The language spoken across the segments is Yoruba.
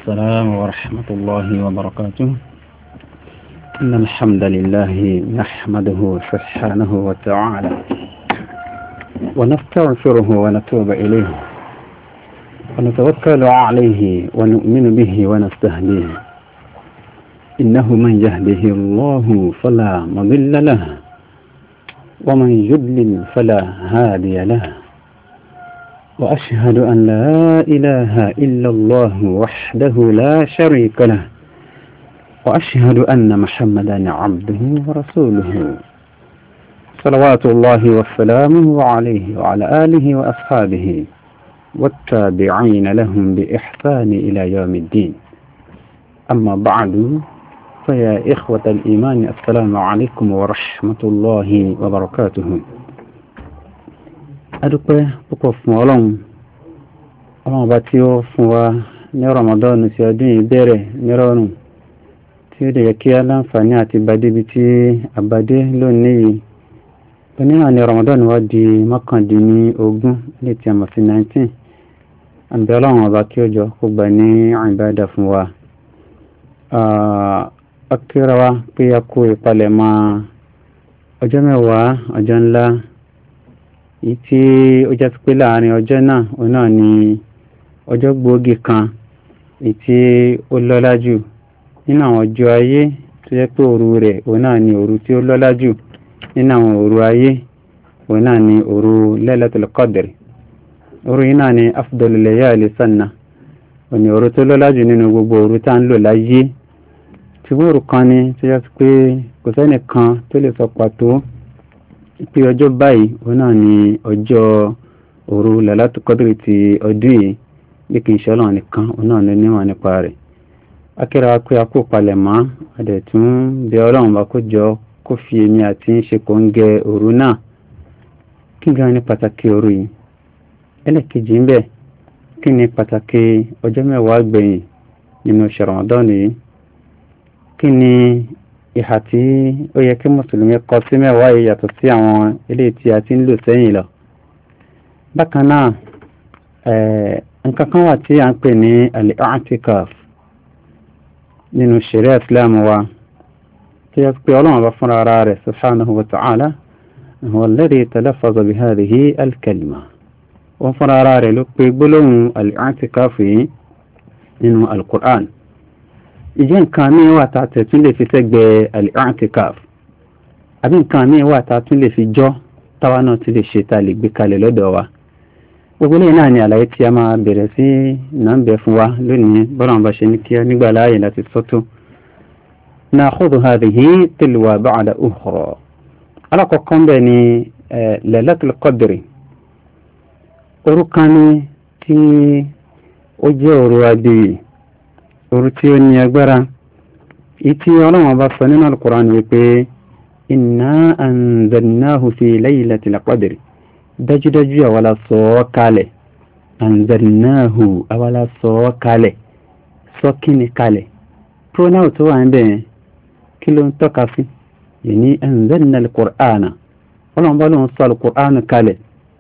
السلام ورحمة الله وبركاته. إن الحمد لله نحمده سبحانه وتعالى ونستغفره ونتوب إليه ونتوكل عليه ونؤمن به ونستهديه. إنه من يهده الله فلا مضل له ومن يضلل فلا هادي له. وأشهد أن لا إله إلا الله وحده لا شريك له وأشهد أن محمدا عبده ورسوله صلوات الله وسلامه عليه وعلى آله وأصحابه والتابعين لهم بإحسان إلى يوم الدين. أما بعد فيا إخوة الإيمان السلام عليكم ورحمة الله وبركاته. adúpẹ́ púpọ̀ fún ọlọ́run bá tí ó fún wa ní Ramadan sí ọdún yìí bẹ̀rẹ̀ nírọ̀rùn tí ó dẹ̀ yẹ kí á láǹfààní àti bàdébi tí àbádé lónìí oníhàn ní Ramadan wá di mọ́kàndínlógún lè tí a mọ̀ sí 19. àbí ọlọ́run ọba kí ó jọ kó gbà ní ìbádà fún wa. akíra wa pé a kó ìpalẹ̀mọ́ ọjọ́ mẹ́wàá ọjọ́ ńlá èyí tí ó jẹ́ pé láàrin ọjọ́ náà òun náà ni ọjọ́ gbòógì kan èyí tí ó lọ́lá jù nínú àwọn ọjọ́ ayé tó jẹ́ pé òru rẹ̀ òun náà ni òru tí ó lọ́lá jù nínú àwọn òru ayé òun náà ni òru Lailatul Qadr. òru yìí náà ni afdalul layali sanna òun ni òru tó lọ́lá jù nínú gbogbo òru tá ń lò láyé. ṣùgbọ́n òru kan ni tó jẹ́ pé kò sẹ́nìkan tó lè sọ pàtó pé ọjọ́ báyìí òun náà ni ọjọ́ òru Lailatul Qadr ti ọdún yìí bí kì í ṣe Ọlọ́run nìkan òun náà ló níwọ̀n nípa rẹ̀. akíra pé a kó palẹ̀ mọ́ adẹ̀ tún bẹ Ọlọ́run bá kó jọ kó fi èmi àti ń ṣe kò ń gẹ òru náà. kí gan ni pàtàkì òru yìí? ẹlẹ́kejì ń bẹ kí ni pàtàkì ọjọ́ mẹ́wàá gbẹ̀yìn nínú oṣù Ramadan yìí? kí ni ìhà tí ó yẹ kí mùsùlùmí kọ sí mẹ́wàá yìí yàtọ̀ sí àwọn ilé tí a ti ń lò sẹ́yìn lọ? bákan náà nǹkan kan wà tí a ń pè ní al-i'tikaf nínú sharia Islam wa tí a pè Ọlọ́run bá fúnra ara rẹ̀ subhanahu wa ta'ala huwa alladhi talaffaza bi hadhihi al-kalima. wọ́n fúnra ara rẹ̀ ló pe gbólóhùn al-i'tikaf yìí nínú al-Qur'an. ìjẹ́ nǹkan ní wà tá tún lè fi sẹ́gbẹ̀ al-i'tikaf àbí nǹkan ní wà tá tún lè fi jọ́ táwa náà ti lè ṣe ta lè gbé kalẹ̀ lọ́dọ̀ wa. gbogbo lẹ́yìn náà ni àlàyé tí a máa bẹ̀rẹ̀ sí náà ń bẹ fún wa lónìí bọ́lá wọn bá ṣe ní kí nígbà láàyè láti sọ́tò. nakhudhu hadhihi tilwa ba'da ukhra. alákọ̀ọ́kọ́ ń bẹ ní Lailatul Qadr. òru kan ní tí ó jẹ́ òru adìyẹ, òru tí ó ní agbára. ìtí Ọlọ́run bá sọ nínú al-Qur'an wípé inna anzalnahu fi laylatil qadr. dájúdájú àwa la sọ ọ́ kalẹ̀. anzalnahu àwa la sọ ọ́ kalẹ̀. sọ kíni kalẹ̀? pronoun tó wà ń bẹ̀ kí ló ń tọ́ka sí? yẹni anzalna al-Qur'ana. Ọlọ́run bá lóun sọ al-Qur'an kalẹ̀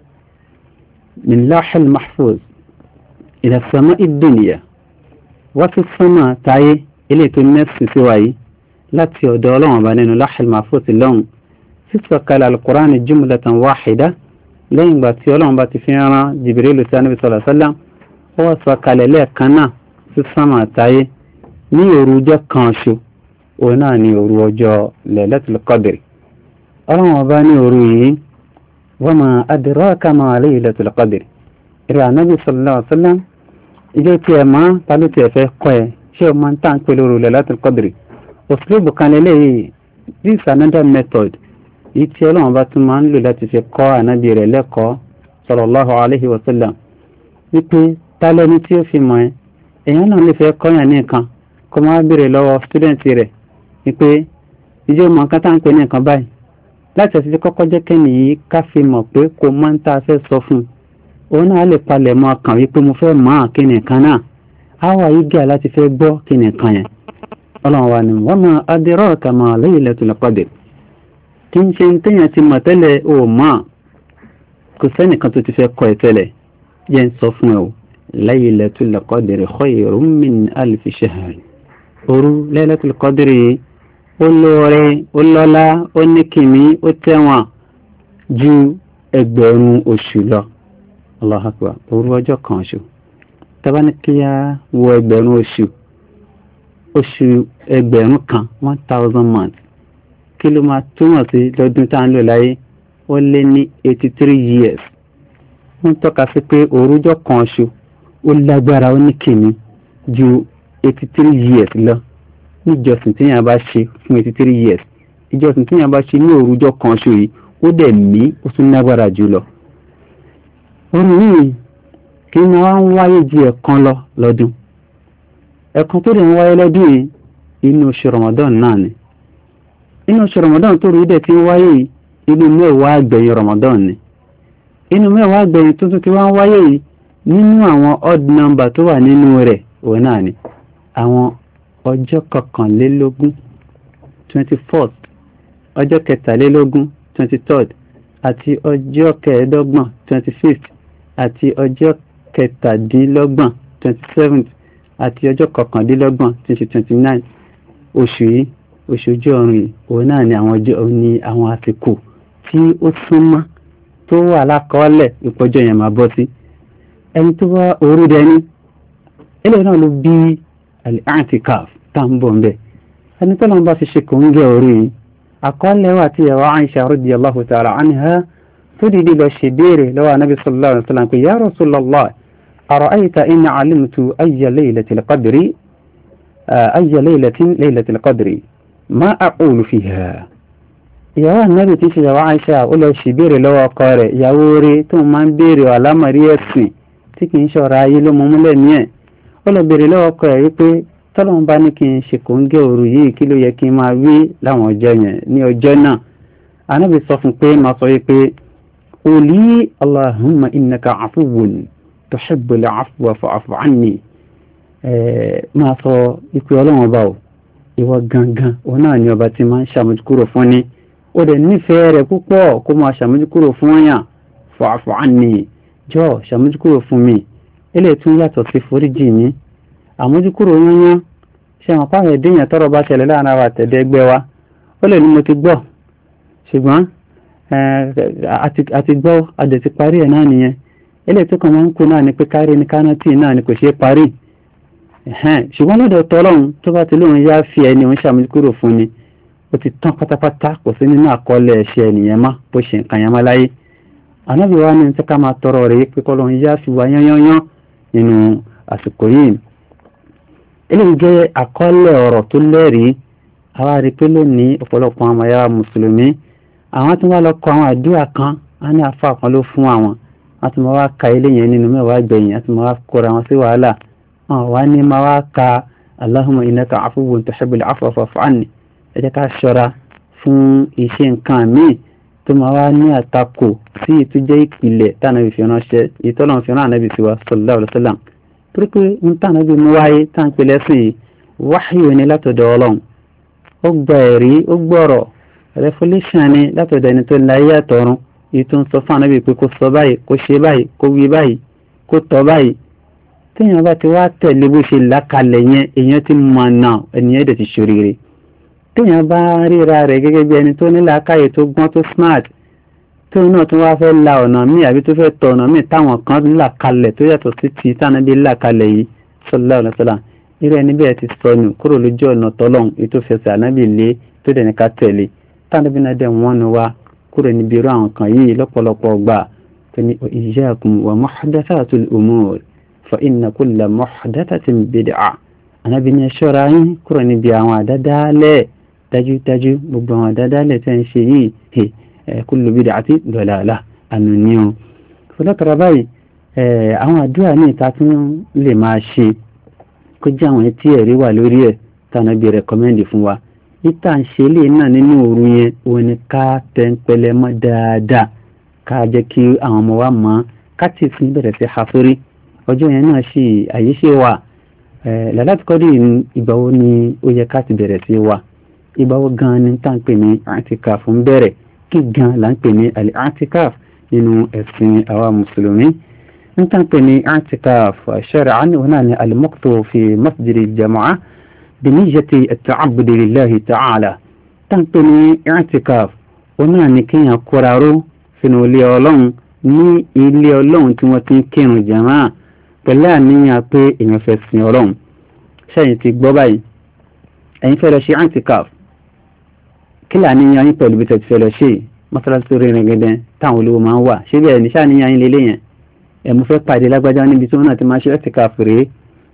min lahil mahfuz ila sama'i dunya. wọ́n ti sánmà táyé ilé tó mẹ́sì sí wáyé láti ọ̀dọ̀ Ọlọ́run bá nínú lahil mahfuz lọ́hùn. sísọ̀kalẹ̀ al-Qur'an jumlatan wahida lẹ́yìn ìgbà tí Ọlọ́run bá ti fi rán Jibril sí Ànábì sallallahu alaihi wasallam, ó wá sọ̀kalẹ̀ lẹ́ẹ̀kan náà sí sánmà táyé ní òru ọjọ́ kan ṣo. òun náà ni òru ọjọ́ Lailatul Qadr. Ọlọ́run bá ní òru yìí wa ma adraka ma Lailatul Qadr. ìrẹ̀ Ànábì sallallahu alaihi wasallam ilé tí ẹ máa ta ló ti ẹ̀fẹ́ kọ́ ẹ ṣé o máa ń tàn pé lóru Lailatul Qadr. òṣèlú kan lélẹ́yìí, this is another method yìí tí Ọlọ́run bá tún máa ń lò láti fi kọ́ ànábì rẹ̀ lẹ́kọ̀ọ́ sallallahu alaihi wasallam wípé tálẹ́ni tí ó fi mọ̀ ẹ́. èèyàn náà lè fẹ́ kọ́yàn ní nǹkan kó máa béèrè lọ́wọ́ stúdẹ̀ntì rẹ̀ wípé ìjọ mọ̀ nǹkan tá ń pè ní nǹkan báyìí, láti ẹ̀sìn tí kọ́kọ́ jẹ́ kẹ́ni yìí ká fi mọ̀ pé kò máa ń tá a fẹ́ sọ fún un. òun náà lè palẹ̀ mọ́ ọkàn wípé mo fẹ́ mọ̀ kí ni nǹkan náà á wà yí gà láti fẹ́ gbọ́ kí ni nǹkan yẹn. Ọlọ́run wa ni wa ma adraka ma Laylatul Qadr. kí n ṣe ń tẹ́yàn ti mọ̀ tẹ́lẹ̀ ò mọ̀, kò sẹ́nìkan tó ti fẹ́ kọ́ ẹ tẹ́lẹ̀ yẹn sọ fún ẹ o. laylatul qadri khayrun min alfi shahr. Òru laylatul qadri ó lóore, ó lọ́lá, ó ní kìmí, ó tẹ̀wọ̀n ju ẹgbẹ̀rún oṣù lọ. Allahu akbar. Òru ọjọ́ kan oṣù. Tàbá ní kí a wo ẹgbẹ̀rún oṣù ẹgbẹ̀rún kan 1000 months. Kí ló máa túmọ̀ sí lọ́dún tá ń lò láyé? Ó lé ní 83 years. Wọ́n tọ́ka sí pé òru ọjọ́ kan oṣù ó lágbára, ó ní kìmí ju 83 years lọ. Níjọsìn tí yàn bá ṣe fún 83 years, ìjọsìn tí yàn bá ṣe ní òru ọjọ́ kan oṣù yìí ó dẹ̀ mí, ó tún lágbára jù lọ. Òru yìí kí ni wọ́n ń wáyé ju ẹ̀kan lọ lọ́dún. Ẹ̀kan tó dẹ̀ ń wáyé lọ́dún yìí inú oṣù Ramadan náà ni. Inú oṣù Ramadan tó rí dẹ̀ tí ń wáyé yìí inú mẹ́wàá àgbẹ̀yìn Ramadan ni. Inú mẹ́wàá àgbẹ̀yìn tuntun tí wọ́n ń wáyé yìí nínú àwọn odd number tó wà nínú rẹ̀ òun náà ni. Àwọn ọjọ́ kọkànlélógún 24th, ọjọ́ kẹtàlélógún 23rd, àti ọjọ́ kẹẹ̀ẹ́dọ́gbọ̀n 25th, àti ọjọ́ kẹtàdínlọ́gbọ̀n 27th, àti ọjọ́ kọkàndínlọ́gbọ̀n 29th. Oṣù yìí, oṣù ojú ọ̀run yìí òun náà ni àwọn àsìkò tí ó súnmọ́ tó wà lákọọ́lẹ̀ ìpọ́jọ́ yẹn máa bọ́ sí. Ẹni tó wá òru dẹni eléyìí náà ló bí al-i'tikaf tá ń bọ̀ ń bẹ̀. Ẹni tó lọ́n bá fi ṣe kò ń gẹ òru yìí, àkọọ́lẹ̀ wà tí ìyàwó Aisha radiyallahu ta'ala anha tó dìde lọ ṣe béèrè lọ́wọ́ Ànábì sallallahu alaihi wasallam pé ya Rasulullah ara'ayta in 'alimtu ayya laylatil qadri ma aqulu fiha. Ìyàwó Ànábì tí ṣe ìyàwó Aisha ó lọ ṣe béèrè lọ́wọ́ ọkọ rẹ̀, ìyàwó rẹ̀ tó máa ń béèrè àlámọ̀rí ẹ̀sìn tí kì í ṣọ̀rọ̀ ayé ló mú múlẹ̀ ní ẹ̀. Ó lọ béèrè lọ́wọ́ ọkọ rẹ̀ wípé tọ́lọ́run bá ní kí n ṣe kò ń gé òru yìí kí ló yẹ kí n máa wí láwọn ọjọ́ yẹn ní ọjọ́ náà. Ànábì sọ fún pé máa sọ wípé quli Allahumma innaka afuwwun tuhibbul afwa fa'fu anni. Máa sọ ìpè Ọlọ́run ọba o, ìwọ gangan òun náà ni ọba tí máa ń ṣàmójúkúrò fún ni. Ó dẹ̀ nífẹ̀ẹ́ rẹ̀ púpọ̀ kó máa ṣàmójúkúrò fún yàn. Fa'fu anni, jọ̀ọ́ ṣàmójúkúrò fún mi. Eléyìí tún yàtọ̀ sí foríjì mi. Àmójúkúrò yányán ṣe àwọn pàrọ̀ ẹ̀dẹ́yàn tọ́rọ bá ṣẹlẹ̀ láàrin àwọn àtẹ̀dẹ́gbẹ́ wa. Ó lè ní mo ti gbọ́, ṣùgbọ́n àti gbọ́ adẹ̀ ti parí ẹ̀ náà nìyẹn. Eléyìí tó kàn máa ń kú náà ni pé kárí ní kánátì náà ni kò ṣeé parí. Ṣùgbọ́n lọ́dọ̀ tọ́lọ́run tó bá ti lóun yá fi ẹni òun ṣàmójúkúrò fún ni, ó ti tán pátápátá, kò sí nínú àkọọ́lẹ̀ ẹ̀ṣẹ̀ ènìyàn má bó ṣe nǹkan yẹn má láyé. Ànábì wa ní tí ká máa tọrọ rẹ̀ pé kọ́lọ́run yá fi wá yányán nínú àsìkò yìí. Eléyìí jẹ́ àkọọ́lẹ̀ ọ̀rọ̀ tó lẹ́rìí. Àwa rí pé lónìí ọ̀pọ̀lọpọ̀ àwọn ará mùsùlùmí àwọn tí wọ́n lọ kọ àwọn àdúrà kan á ní àfáà kan ló fún àwọn. Wọ́n ti máa wá ka ilé yẹn nínú mẹ́wàá gbẹ̀yìn, àti máa wá kóra wọn sí wàhálà. Wọ́n wá ní máa wá ka Allahumma innaka afuwwun tuhibbul afwa fa'fu anni. Ẹ jẹ́ ká ṣọ́ra fún iṣẹ́ nǹkan míì tó máa wá ní àtakò sí ìtújẹ́ ìpìlẹ̀ tánàbí fi ránṣẹ́ ìtọ́lọ́run fi rán Ànábì sí wa sallallahu alaihi wasallam. Torí pé ń tánàbí mú wáyé tá ń pè lẹ́sìn yìí wáhíù ni látọ̀dọ̀ Ọlọ́run. Ó gba ẹ̀rí, ó gbọ́rọ̀, revelation ni látọ̀dọ̀ ẹni tó láyé àtọ̀run. Èyí tó ń sọ fún Ànábì pé kó sọ báyìí, kó ṣe báyìí, kó wí báyìí, kó tọ́ báyìí. Téèyàn bá ti wá tẹ̀lé bó ṣe làkalẹ̀ yẹn, èèyàn ti mọ̀ náà, ènìyàn dẹ̀ ti ṣoríire. Téèyàn bá ríra rẹ̀ gẹ́gẹ́ bí ẹni tó ní làákàyè tó gbọ́n tó smart, tóun náà tún wá fẹ́ la ọ̀nà míì àbí tó fẹ́ tọ ọ̀nà míì táwọn kan là kalẹ̀ tó yàtọ̀ sí ti tánàbí là kalẹ̀ yìí sallallahu alaihi wasallam. Irú ẹni bẹ́ẹ̀ ti sọnù kúrò lójú ọ̀nà tọ́lọ́hun ètò fẹsẹ̀ ànábì lé tó dẹ̀ ní ká tẹ̀lé. Tánàbí náà dẹ̀ wọ́n nu wa kúrò níbi irú àwọn kan yìí lọ́pọ̀lọpọ̀ gbà tó ní iyyakum wa muhdathatul umur fa inna kulla muhdathatin bid'ah. Ànábì ní ẹ ṣọ́ra yín kúrò níbi àwọn àdádálẹ̀, dájúdájú gbogbo àwọn àdádálẹ̀ tẹ́ ń ṣe yìí kullu bid'ati dalalah ànú ní o. Fọlọ́tara báyìí àwọn àdúrà ní ìta tún lè máa ṣe kó jẹ́ àwọn tí ẹ̀rí wà lórí ẹ̀ tánàbí rẹ̀kọ́mẹ́ndì fún wa. Ìta ń ṣe lè náà nínú òru yẹn òun ni ká tẹ́ńpẹ́lẹ́ mọ́ dáadáa, ká jẹ́ kí àwọn ọmọ wa mọ̀, ká tì fún bẹ̀rẹ̀ sí hafúrí. Ọjọ́ yẹn náà sì àyè ṣe wà. Lailatul Qadr ìgbà wo ni ó yẹ ká ti bẹ̀rẹ̀ sí wà? Ìgbà wo gan ni tá à ń pè ní i'tikaf ń bẹ̀rẹ̀? Kí gan là ń pè ní al-i'tikaf nínú ẹ̀sìn àwa mùsùlùmí? انت بني اعتكاف شرعا هنا المقت في مسجد الجماعة بنية التعبد لله تعالى تنقني اعتكاف هنا نكين كورارو في نولي أولون ní ilé ọlọ́run tí wọ́n ti ń kírun jàmáà pẹ̀lú àníyàn pé èèyàn fẹ́ sin ọlọ́run ṣẹ́yìn ti gbọ́ báyìí ẹ̀yin fẹ́ lọ ṣe antikaf kí làníyàn yín pẹ̀lú bí tẹ̀ ti fẹ́ lọ ṣe mọ́sálásí tó rìnrìn gẹ́gẹ́ táwọn olówó máa ń wà ṣé bẹ́ẹ̀ ní ṣàníyàn yín lélẹ̀ yẹn ẹ̀ mo fẹ́ pàdé lágbájá níbi tí wọ́n náà ti máa ṣe antikaf rèé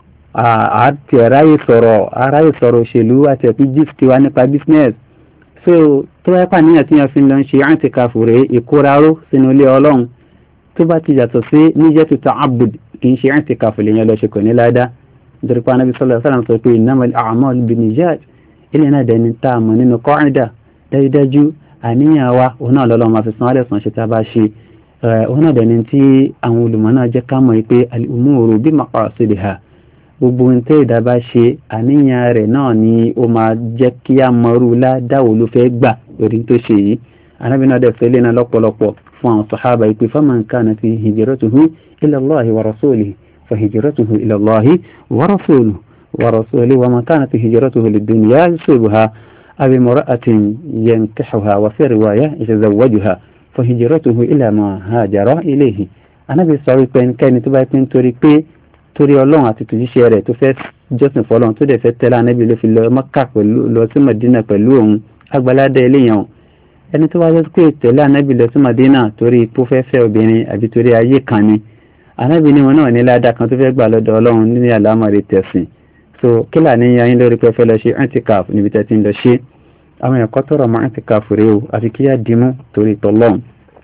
àti aráyè sọ̀rọ̀ òṣèlú àti ẹ̀kú gist wa nípa business so tó wáyé pàníyàn tí wọ́n fi lọ ṣe antikaf rèé ìkóraró sínú ilé ọlọ́run tó bá ti yàtọ̀ sí níjẹ́tu ta'abbud kì í ṣe i'tikaf lèyàn lọ ṣe kò ní ládá nítorí pé anábì sallallahu alaihi wasallam sọ pé innamal a'malu binniyat ilé náà dẹni tá a mọ̀ nínú qa'ida dájúdájú àníyàn wa òun náà lọ́lọ́ máa fi san alẹ́ sàn ṣe tá a bá ṣe òun náà dẹni tí àwọn olùmọ̀ náà jẹ́ ká mọ̀ pé al-umuru bi maqasidiha gbogbo ohun tẹ́ ìdá bá ṣe àníyàn rẹ̀ náà ni ó máa jẹ́ kí a mọ̀rú ládáwò ló fẹ́ gbà lórí tó ṣe yìí anábì náà dẹ̀ fẹ́ lé náà lọ́pọ̀lọpọ̀ fún àwọn sàhábà ìpè faman kanat hijratuhu ila Allahi wa rasulihi fa hijratuhu ila Allahi wa rasulihi wa man kanat hijratuhu lid-dunya yusibuha aw imra'atin yankihuha wa fi riwaya yatazawwajuha fa hijratuhu ila ma hajara ilayhi anábì sọ wípé ẹnikẹ́ni tó bá pín torí ọlọ́run àti tòjíṣẹ́ rẹ̀ tó fẹ́ jọ́sìn fọlọ́run tó dẹ̀ fẹ́ tẹ́lá anábì ló fi lọ Mákà lọ sí Mádínà pẹ̀lú òun agbáládé eléyàn ẹni tó wáyé pé tẹ̀lé anábì lọ sí Mádínà torí ipò fẹ́fẹ́ obìnrin àbí torí ayé kan ni anábì ní wọn náà ní ládàá kan tó fẹ́ gbà lọ́dọ̀ ọlọ́run ní àlámọ̀rí tẹ̀sìn so kí là ní yín lórí pé fẹ́ lọ ṣe antikaf níbi tẹ́ ti ń lọ ṣe àwọn ẹ̀kọ́ tọrọ mọ́ antikaf rèé o àfi kí á dìímú torí tọ́lọ́run.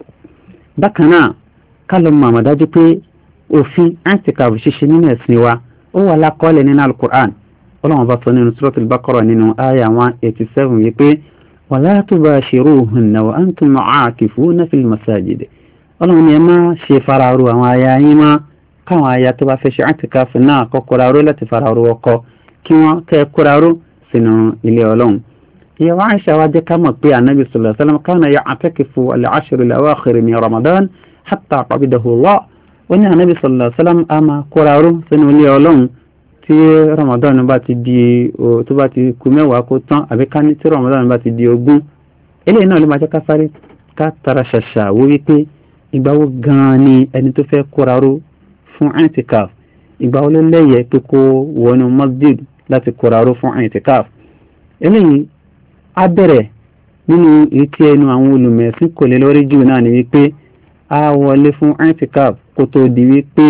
bákan náà ká lọ mọ̀ àmọ̀dájú pé òfin antikaf ṣíṣe nínú ẹ̀sìn wa ó wà lákọọ́lẹ̀ nínú alukur'an ọlọ́run bá sọ nínú suratul Baqara nínú àyà 187 yìí pé wala tubashiruhunna wa antum aakifuna fil masajid ọlọ́run ni ẹ máa ṣe faraaru àwọn aya yín máa káwọn aya tó bá fẹ́ ṣe àtìkáfù náà kọ́ kóraró láti faraaru ọkọ kí wọ́n kẹ́ kóraró sínú ilé ọlọ́run. ìyàwó Aisha wa jẹ́ ká mọ̀ pé anabi sallallahu alaihi wasallam kana ya'takifu al-ashr al-awakhir min Ramadan hatta qabidahu Allah ó ní anabi sallallahu alaihi wasallam a máa kóraró sínú ilé ọlọ́run tí Ramadan bá ti di tó bá ti kù mẹ́wàá kó tán àbí ká ní tí Ramadan bá ti di 20 eléyìí náà ló máa jẹ́ ká sáré ká tara ṣàṣà wó wípé ìgbàwo gan-an ni ẹni tó fẹ́ kóraró fún i'tikaf ìgbàwo ló lẹ́yẹ pé kó wọnú masjid láti kóraró fún i'tikaf eléyìí á bẹ̀rẹ̀ nínú ìtí ẹnu àwọn olùmẹ̀sìn kò lè lórí jù náà ni wípé á wọlé fún i'tikaf kó tó di wípé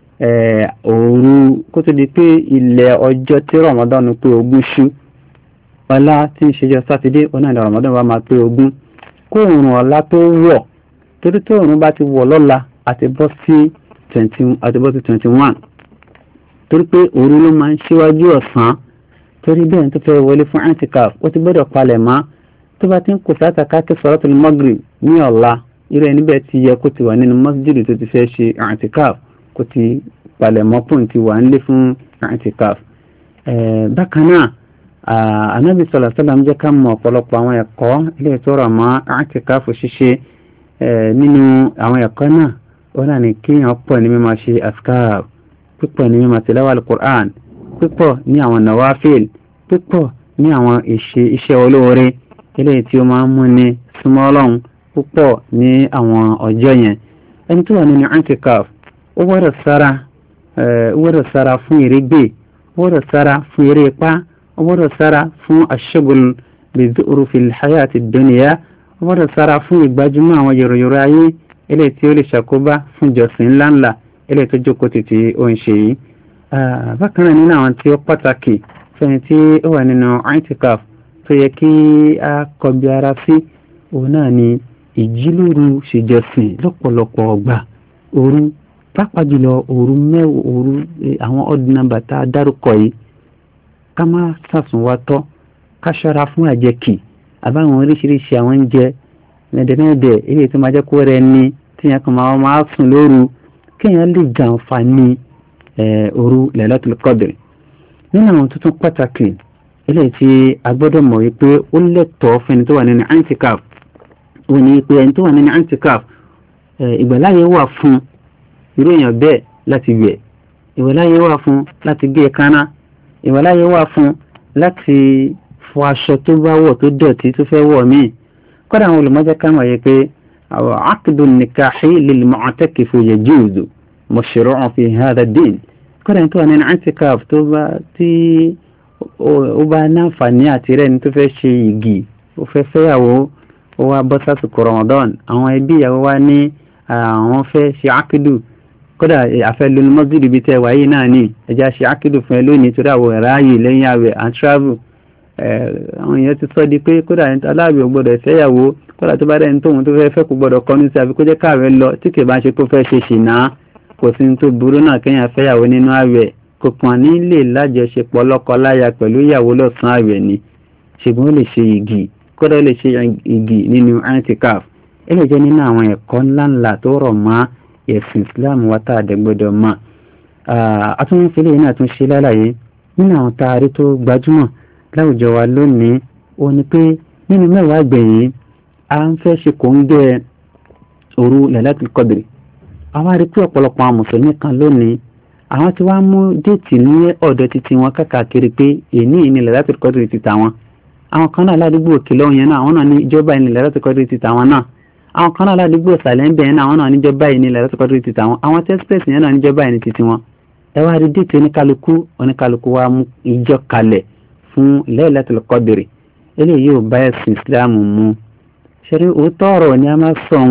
òru kó tó di pé ilẹ̀ ọjọ́ tí Ramadan pé 20 ṣú ọlá tí ń ṣejọ́ sátidé ọ̀nà ilẹ̀ Ramadan bá máa pé 20 kó òrùn ọ̀la tó wọ̀ torí tó òrùn bá ti wọ̀ lọ́la àti bọ́ sí 21 torí pé òru ló máa ń ṣíwájú ọ̀sán torí bẹ́ẹ̀ tó fẹ́ wọlé fún i'tikaf ó ti gbọ́dọ̀ palẹ̀ mọ́ tó bá ti ń kò sáta káàkiri salatul maghrib ní ọ̀la irú ẹni bẹ́ẹ̀ ti yẹ kó ti wà nínú masjid tó ti fẹ́ ṣe i'tikaf kó ti palẹ̀ mọ́ pọ̀ ti wà nílé fún i'tikaf. bákan náà anábì sallallahu alaihi wasallam jẹ́ ká mọ̀ ọ̀pọ̀lọpọ̀ àwọn ẹ̀kọ́ ilé ìtọ́rọ̀ mọ́ i'tikaf ṣíṣe nínú àwọn ẹ̀kọ́ náà ó náà ní kí èèyàn pọ̀ ní mímọ̀ ṣe askar pípọ̀ ní mímọ̀ tilawa al-Qur'an pípọ̀ ní àwọn nawafil pípọ̀ ní àwọn iṣẹ́ olóore eléyìí tí ó máa ń mú ní súnmọ́ Ọlọ́run púpọ̀ ní àwọn ọjọ́ yẹn ẹni tó wà nínú i'tikaf ó gbọ́dọ̀ sára fún ìrégbè ó gbọ́dọ̀ sára fún eré ipá ó gbọ́dọ̀ sára fún ash-shughul bi dhurufil hayati ad-dunya ó gbọ́dọ̀ sára fún ìgbájúmọ́ àwọn yòròyòrò ayé eléyìí tí ó lè ṣàkóbá fún ìjọsìn ńláńlá eléyìí tó jókòó títí ó ń ṣe yìí. bákan náà nínú àwọn tí ó pàtàkì fẹ́ni tí ó wà nínú i'tikaf tó yẹ kí a kọbi ara sí òun náà ni ìjílóru ṣèjọsìn lọ́pọ̀lọpọ̀ ọgbà òru pàápàá jùlọ òru àwọn odd number tá a dárúkọ yìí ká má sàsùn wa tọ́ ká ṣọ́ra fún àjẹkì àbáwọn oríṣiríṣi àwọn oúnjẹ mẹ́ẹ̀dẹ̀mẹ́ẹ̀dẹ̀ èyí tó máa jẹ́ kó rẹ ní tí yẹn kan máa sùn lóru kéèyàn lè jàǹfààní òru Lailatul Qadr. nínú àwọn tuntun pàtàkì eléyìí tí a gbọ́dọ̀ mọ̀ wípé ó lẹ́tọ̀ọ́ fún ẹni tó wà nínú i'tikaf ó ní pé ẹni tó wà nínú i'tikaf ìgbàláyé wà fún irú èèyàn bẹ́ẹ̀ láti wẹ̀, ìwàláyé wà fún láti gé èékánná, ìwàláyé wà fún láti fọ aṣọ tó bá wọ̀ tó dọ̀tí tó fẹ́ wọ̀ míì. kódà àwọn olùmọ́jẹ́ ká mọ̀ yẹ pé aqdu nikahi lil mu'takif yajuzu mashru'un fi hadha ad-din. kódà ní tó wà nínú i'tikaf tó bá tí ó bá náǹfààní àti rẹ̀ ní tó fẹ́ ṣe igi ó fẹ́ fẹ́yàwó ó wá bọ́ sásìkò Ramadan, àwọn ẹbí ìyàwó wá ní àwọn fẹ́ ṣe ákídù, kódà àfẹ́ lónìí mọ́sídìí ibi tẹ́ wáyé náà ní ẹjá ṣe ákídù fún ẹ lónìí torí àwọn ẹ̀ráyè lẹ́yìn àwẹ̀ and travel. àwọn èèyàn ti sọ di pé kódà aláàbẹ̀ ò gbọ́dọ̀ fẹ́yàwó, kódà tó bá dẹ̀ ní tóun tó fẹ́ kó gbọ́dọ̀ kọ́ ní sí àbí kó jẹ́ káàwẹ̀ lọ tí kì bá ṣe kó fẹ́ ṣe ṣìnà, kò sí tó burú náà kéèyàn fẹ́yàwó nínú àwẹ̀, kò kàn ní lè lájọṣepọ̀ lọ́kọ-láya pẹ̀lú ìyàwó lọ́sàn-án àwẹ̀ ni, ṣùgbọ́n ó lè ṣe igi, kódà ó lè ṣe igi nínú i'tikaf. ilé jẹ́ nínú àwọn ẹ̀kọ́ ńláńlá tó rọ̀ mọ́ ẹ̀sìn Islam wa tá a dẹ̀ gbọ́dọ̀ mọ̀. atúnfẹ́lẹ́ yìí náà tún ṣe lálàyé nínú àwọn taari tó gbajúmọ̀ láwùjọ wa lónìí ó ní pé nínú mẹ́wàá gbẹ̀yìn a ń fẹ́ ṣe kòńgẹ́ òru Lailatul Qadr. àwọn arí pé ọ̀pọ̀lọpọ̀ àwọn mùsùlùmí kan lónìí àwọn tí wàá mú déètì ní ọ̀dọ̀ títí wọn káàkiri pé èní ní Lailatul Qadr ti tàwọn. àwọn kan náà ládùúgbò òkèlè ọ̀yẹn náà àwọn náà ní ìjọba ìní Lailatul Qadr ti tàwọn náà. àwọn kan náà ládùúgbò ìsàlẹ̀ ń bẹ̀ yẹn náà àwọn náà níjọba ìní Lailatul Qadr ti tàwọn. àwọn tẹ́sípẹ̀sì yẹn náà níjọba ìní títí wọn. ẹ wá rí déètì oníkálukú wa mú ìjọ kalẹ̀ fún Lailatul Qadr. eléyìí ò bá ẹ̀sìn Islam mu. ṣeré òótọ́ ọ̀rọ̀ ni a máa sọ̀n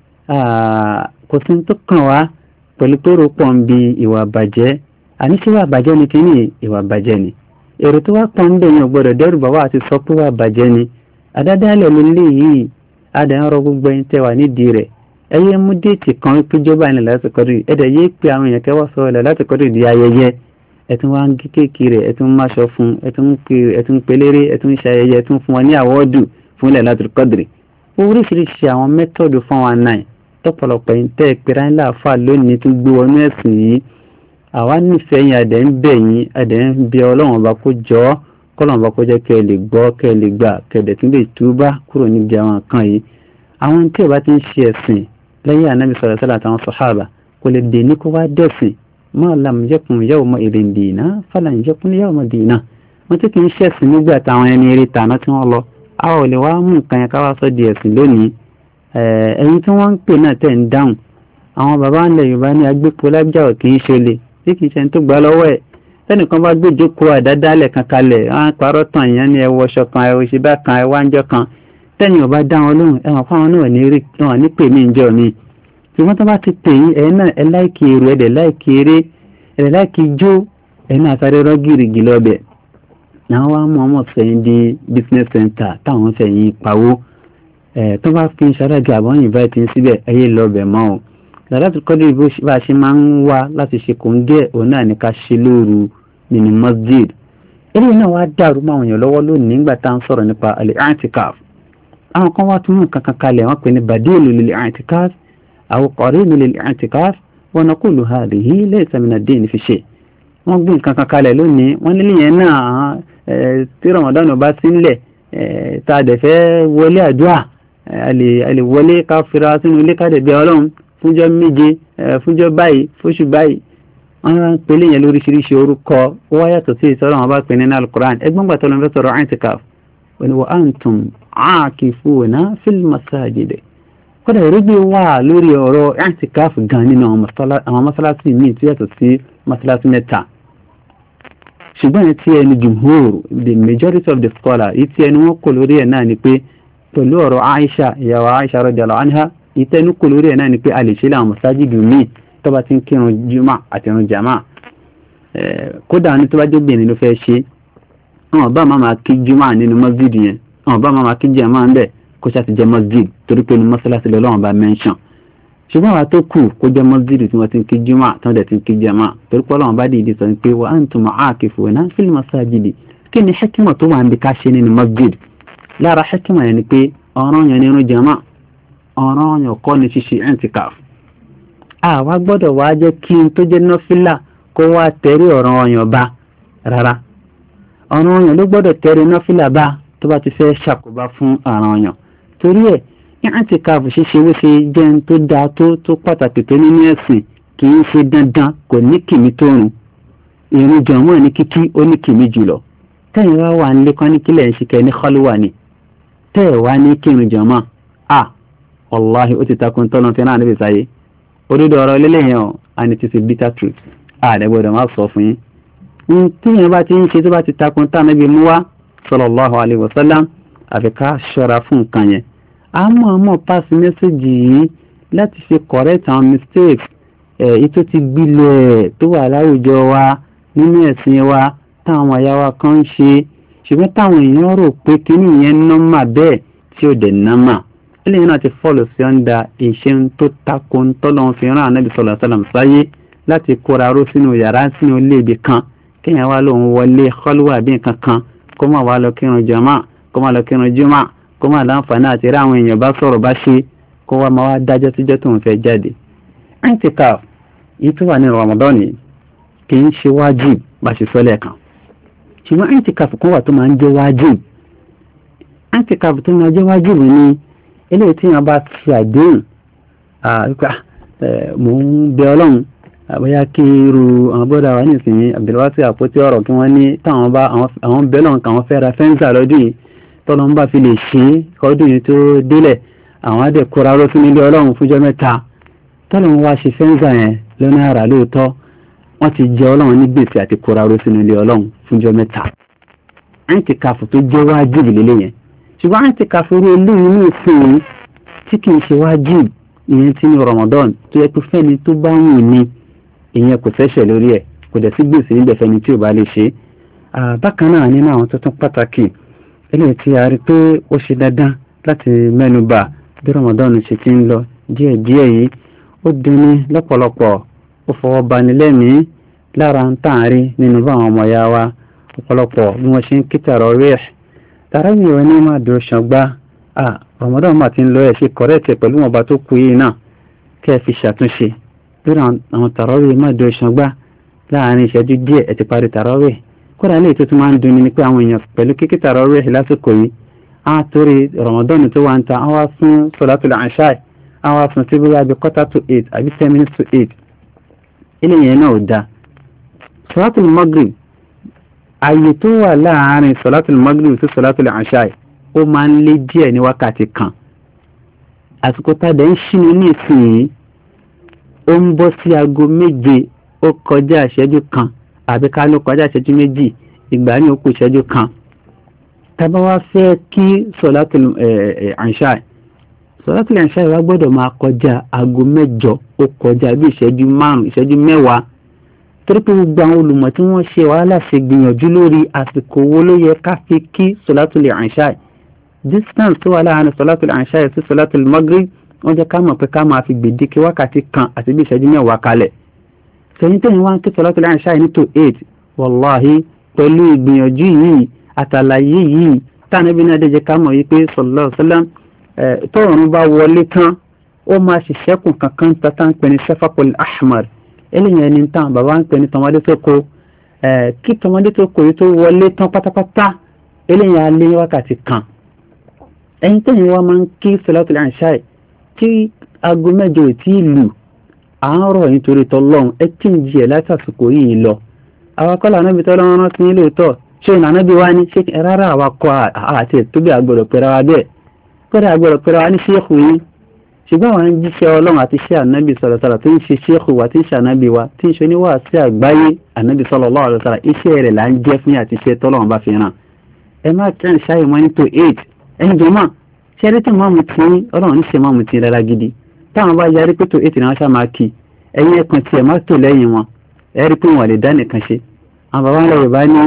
kò sí tó kàn wá pẹ̀lú tó rò pọ̀ ń bi ìwà bàjẹ́. àníṣe ìwà bàjẹ́ ni kí ni ìwà bàjẹ́ ni. èrò tó wá pọ̀ ń bẹ̀ yẹn gbọ́dọ̀ dẹ́rù bàbá àti sọ pé wà bàjẹ́ ni. àdádálẹ̀ ló lé yìí adàárọ̀ gbogbo ẹni tẹ́ wà nídìí rẹ̀. ẹ yé mú déètì kan péjọba ní Lailatul Qadr, ẹ dẹ̀ yé pé àwọn èèyàn kẹwàá sọ Lailatul Qadr di ayẹyẹ. ẹ tún wá ń gé kéèkì rẹ̀, ẹ tún máṣọ fún, ẹ tún pelére, ẹ tún ṣayẹyẹ, ẹ tún fún wọn ní àwọ́dù fún Lailatul Qadr. oríṣiríṣi àwọn mẹ́tọ̀dù 419 tọ́pọ̀lọpọ̀ yìí tẹ́ ìpẹ́ra ńlá àfà lónìí tún gbé wọnú ẹ̀sìn yìí. àwa nífẹ̀ẹ́ yín adẹ̀ ń bẹ̀ yín, adẹ̀ ń bẹ Ọlọ́run ọba kó jọ ọ́, kọ́lọ́run ọba kó jẹ́ kẹ́ ẹ lè gbọ́, kẹ́ ẹ lè gbà, kẹ́ ẹ dẹ̀ tún lè túbá kúrò níbi àwọn kan yìí. àwọn tí ò bá ti ń ṣe ẹ̀sìn lẹ́yìn Ànábì sallallahu alaihi wasallam àtàwọn sàhábà kò lè dè ní kó wá dẹ̀sìn. ma lam yakun yawma idin dina falan yakun yawma dina. wọ́n tí kì í ṣẹ̀sìn nígbà táwọn ẹni eré tàná tí wọ́n lọ, a ò lè wá mú nǹkan yẹn ká wá sọ di ẹ̀sìn lónìí. ẹ̀yin tí wọ́n ń pè náà tẹ̀ ń dáhùn, àwọn bàbá ńlẹ̀ Yorùbá ní agbépo lájà ò kì í ṣe lè tí kì í ṣe tó gbà lọ́wọ́ ẹ̀. tẹ́nìkan bá gbé ìjókòó àdádálẹ̀ kan kalẹ̀, wọ́n á parọ́ tàn ìyẹn ní ẹwọ ọṣọ kan, ẹwọ ìṣẹ́bá kan, ẹwọ àńjọ kan, tẹ́nì ò bá dá wọn lóhùn ẹ̀wọ̀n fáwọn náà ní pè mí ìjọ mi. ṣùgbọ́n tó bá ti pè yín ẹ̀yin náà ẹ láìkì èrò, ẹ̀dẹ̀ láìkì eré, ẹ̀dẹ̀ láìkì ijó, ẹ̀yin náà sáré rọ́ gírígì lọ́bẹ̀. àwọn wa mú ọmọ sẹ́yìn di business center táwọn sẹ́yìn pawó. tó bá fi ṣàràgì àbọ̀ invite yín síbẹ̀ ẹ̀yẹ lọ́bẹ̀ mọ́ o. Lailatul Qadr bá a ṣe máa ń wá láti ṣe kòńgẹ́ òun náà ní ká ṣe lóru nínú masjid. eléyìí náà wá dàrú máa wọ̀nyàn lọ́wọ́ lónìí nígbà tá à ń sọ̀rọ̀ nípa al-i'tikaf. àwọn kan wá tún mú nǹkan kan kalẹ̀ wọ́n pè ní badilu lil-i'tikaf aw qarinu lil-i'tikaf wa naqulu hadhihi laysa min ad-din fi shay'. wọ́n gbé nǹkan kan kalẹ̀ lónìí wọ́n nílé yẹn náà tí Ramadan bá sí ńlẹ̀ tá a dẹ̀ fẹ́ wọlé àdúrà a lè wọlé ká fira sínú ilé ká dẹ̀ bẹ̀ Ọlọ́run fúnjọ́ méje fúnjọ́ báyìí fóṣù báyìí. wọ́n máa ń pèlè yẹn lóríṣiríṣi orúkọ ó wá yàtọ̀ sí ìsọ̀rọ̀ wọn bá pè ní Al-Qur'an. ẹgbọ́n gbà tó lọ fẹ́ sọ̀rọ̀ i'tikaf wọ́n ní wa antum aakifuna fil masajid. kódà ìrúgbì wà lórí ọ̀rọ̀ i'tikaf gan nínú àwọn mọ́sálásí míì tí yàtọ̀ sí mọ́sálásí mẹ́ta. ṣùgbọ́n yẹn tí ẹni jumhur, the majority of the scholar, yìí tí ẹni wọ́n kò lórí ẹ̀ náà ni pé pẹ̀lú ọ̀rọ̀ Aisha, ìyàwó Aisha radiyallahu anha, ìtẹ́nu kò lórí ẹ̀ náà ni pé a lè ṣe láwọn masajidu míì tó bá ti ń kírun juma àti irun jama. kódà ní tó bá jẹ́ obìnrin ló fẹ́ ṣe, àwọn bá máa kí juma nínú masjid yẹn, àwọn bá máa kí jama ń bẹ̀ kó ṣáà ti jẹ́ masjid torí pé ní mọ́sálásí lọ́wọ́n bá mention. ṣùgbọ́n àwọn tó kù kó jẹ́ masjid tí wọ́n ti ń kí juma tí wọ́n dẹ̀ ti ń kí jama torí pé Ọlọ́run bá dìídì sọ pé wa antum aakifuna fil masajidi. kí ni hikima tó wà ń bí ká ṣe nínú masjid? lára hikima yẹn ni pé ọ̀ràn yẹn nínú jama, ọ̀ràn yẹn kọ́ ni ṣíṣe i'tikaf. àwa gbọ́dọ̀ wá jẹ́ kí n tó jẹ́ nọ́fílà kó wá tẹ̀rí ọ̀ràn ọ̀yàn bá rárá. ọ̀ràn ọ̀yàn ló gbọ́dọ̀ tẹ̀rí nọ́fílà bá tó bá ti fẹ́ ṣàkóbá fún ọ̀ràn ọ̀yàn. torí ẹ̀ i'tikaf ṣíṣe wó ṣe jẹ́ tó dáa tó pàtàkì tó nínú ẹ̀sìn kì í ṣe dandan kò ní kìmí tó rùn ìrun jọ̀mọ́ ní kíkí ó ní kìmí jùlọ tẹ́yìn wá wà nílé kan ní kílẹ̀ ń ṣikẹ́ ní kọ́lùwà ni tẹ́ẹ̀ wá ní kírun jọ̀mọ́ wàláhi ó ti takun tọ́lọ́ fi náà níbi sáyé òdodo ọ̀rọ̀ lélẹ́yìn ọ̀ and it is a bitter truth àdẹ́gbọ́dọ̀ máa sọ fún yín tí yẹn bá ti ń ṣe tó bá ti takun tá níbi mú wá sallallahu alaihi wasallam àfi ká ṣọ́ra fún nǹkan yẹn àmọ́ pass message yìí láti ṣe correct àwọn mistakes èyí tó ti gbilẹ̀ tó wà láwùjọ wa nínú ẹ̀sìn wa táwọn ọ̀yá wa kan ń ṣe ṣùgbọ́n táwọn èèyàn rò pé kíní yẹn nọ́mà bẹ́ẹ̀ tí ó dẹ̀ nọ́mà eléyìí náà ti fọ́ọ̀lù sí ọ́ndà ìṣe tó tako ń tọ́lọ́ fi rán ànábì sallallahu alaihi wasallam sáyé láti kóra ró sínú yàrá sínú ilé ibi kan kéèyàn wá lóun wọlé kọ́lùwà bí nǹkan kan kó má wá lọ kírun jàmá kó má lọ kírun jùmọ̀ kó má láǹfààní àti rí àwọn èèyàn bá sọ̀rọ̀ bá ṣe kó wá máa wá dájọ́ tíjọ́ tó ń fẹ́ jáde. I'tikaf yìí tó wà ní Ramadan kì í ṣe wájib bá ṣe sọ lẹ́ẹ̀kan ṣùgbọ́n i'tikaf kan wà tó máa ń jẹ́ wájib. I'tikaf tó máa jẹ́ wájib ni eléyìí tí wọ́n bá fi àdéhùn mò ń bẹ ọlọ́run àbáyá kí irú àwọn bọ́dà wà nísìnyí Abdulwasi àpótí ọ̀rọ̀ kí wọ́n ní táwọn bá àwọn bẹ́lọ̀n káwọn fẹ́ ra fẹ́ǹsà lọ́dún yìí tọ́lọ́n bá fi lè ṣe ọdún yìí tó délẹ̀ àwọn adẹ̀ kóra ró sí nílé ọlọ́run fúnjọ́ mẹ́ta tọ́lọ́n wá ṣe fẹ́ǹsà yẹn lọ́nà àrà lóòótọ́ wọ́n ti jẹ ọlọ́run ní gbèsè àti kóra ró sí nílé ọlọ́run fúnjọ́ mẹ́ta. I'tikaf tó jẹ́ wájìbì lélẹ̀ yẹn ṣùgbọ́n I'tikaf rí eléyìí ní ìsìn tí kì í ṣe wájìbì ìyẹn tí ní Ramadan tó yẹ kó fẹ́ni tó bá wù ní ìyẹn kò fẹ́ṣẹ̀ lórí ẹ̀ kò dẹ̀ sí gbèsè níbẹ̀ fẹ́ni tí ò bá lè ṣe. Bákan náà nínú àwọn tó tún pàtàkì eléyìí tí a rí pé ó ṣe dandan láti mẹ́nubà bí Ramadan ṣe ti ń lọ díẹ̀díẹ̀ yìí ó dunni lọ́pọ̀lọpọ̀ ó fọwọ́ bani lẹ́mìí lára ń tàn rí nínú bá àwọn ọmọ ya wa ọ̀pọ̀lọpọ̀ bí wọ́n ṣe ń kí tarawih tarawih wọn ní máa dúró ṣàngbá Ramadan máa ti ń lọ ẹ̀ ṣe kọ̀rẹ́ẹ̀tì pẹ̀lú wọn bá tó kú yìí náà kẹ́ ẹ fi ṣàtúnṣe lórí àwọn tarawih máa dúró ṣàngbá láàárín ìṣẹ́jú díẹ̀ ẹ̀ ti parí tarawih kódà ilé tó tún máa ń dunni ni pé àwọn èèyàn pẹ̀lú kíkí tarawih lásìkò yìí á torí Ramadan tó wà ń ta á wá fún Salatul Isha á wá fún sí bóyá bí 7:45 àbí 7:50 ilé yẹn náà ò dáa. Salatul Maghrib ààyè tó wà láàárín Salatul Maghrib sí Salatul Isha ó máa ń lé díẹ̀ ní wákàtí kan àsìkò tàdé ń ṣínú ní ìsìn ó ń bọ́ sí aago 7 ó kọjá ìṣẹ́jú kan àbí ká ló kọjá ìṣẹ́jú 2 ìgbà ní ó kù ìṣẹ́jú kan tàbá wá fẹ́ kí Salatul Isha wa gbọ́dọ̀ máa kọjá aago 8 ó kọjá bí ìṣẹ́jú 5 ìṣẹ́jú 10 torí pé gbogbo àwọn olùmọ̀ tí wọ́n ṣe wàhálà ṣe gbìyànjú lórí àsìkò wo ló yẹ ká fi kí Salatul Isha distance tó wà láàárín Salatul Isha sí Salatul Maghrib wọ́n jẹ́ ká mọ̀ pé ká máa fi gbèdéke wákàtí kan àti bí ìṣẹ́jú 10 kalẹ̀ sẹ́yìn tẹ́yìn wá ń kí Salatul Isha ní tó 8 wàláhí pẹ̀lú ìgbìyànjú yìí àtàlàyé yìí tánàbí náà dẹ̀ jẹ́ ká mọ̀ yìí pé sallallahu alaihi wasallam tọ́run bá wọlé tán ó máa ṣiṣẹ́kùn kankan tata ń pè ní Shafaqul Ahmar eléyìí ẹni tán bàbá ń pè ní tọmọdé tó kó kí tọmọdé tó kó yìí tó wọlé tán pátápátá eléyìí alẹ́ wákàtí kan ẹ̀yin tẹ́yìn wá máa ń kí Salatul Isha tí aago 8 tí ìlú àárọ̀ nítorí tọ́lọ́run ẹ tí ń jí ẹ̀ látàsìkò yìí lọ àwakọ́lá anábì tọ́lọ́run rántí nílé ìtọ́ ṣé ìnánábì wá ní ṣé rárá àwakọ́ àti ètòbí àgbọ̀dọ̀ pẹ̀rẹ̀ wa bẹ́ẹ̀ kọ́dà àgbọ̀dọ̀ pẹ̀rẹ̀ wa ní ṣéèkù yìí ṣùgbọ́n àwọn jíṣẹ́ ọlọ́run àti ṣé ànábì sọ̀rọ̀sọ̀rọ̀ tó ń ṣe ṣéèkù wa tí ń ṣe ànábì wa tí ń ṣe oníwà sí àgbáyé ànábì sallallahu alaihi wasallam iṣẹ́ rẹ̀ là ń jẹ́ fún àti ṣe tọ́lọ́run bá fi ràn ẹ má kí ń ṣáyé wọn ní tó 8 ẹni jọmọ́ ṣe rí tí máàmù tí ọlọ́run ní ṣe máàmù tí rárá gidi táwọn bá yarí pé tó 8 náà ṣá máa kí ẹ̀yin ẹ̀kan tiẹ̀ má tò lẹ́yìn wọn ẹ rí pé wọn lè dá nìkan ṣe àwọn bàbá ńlá yorùbá ní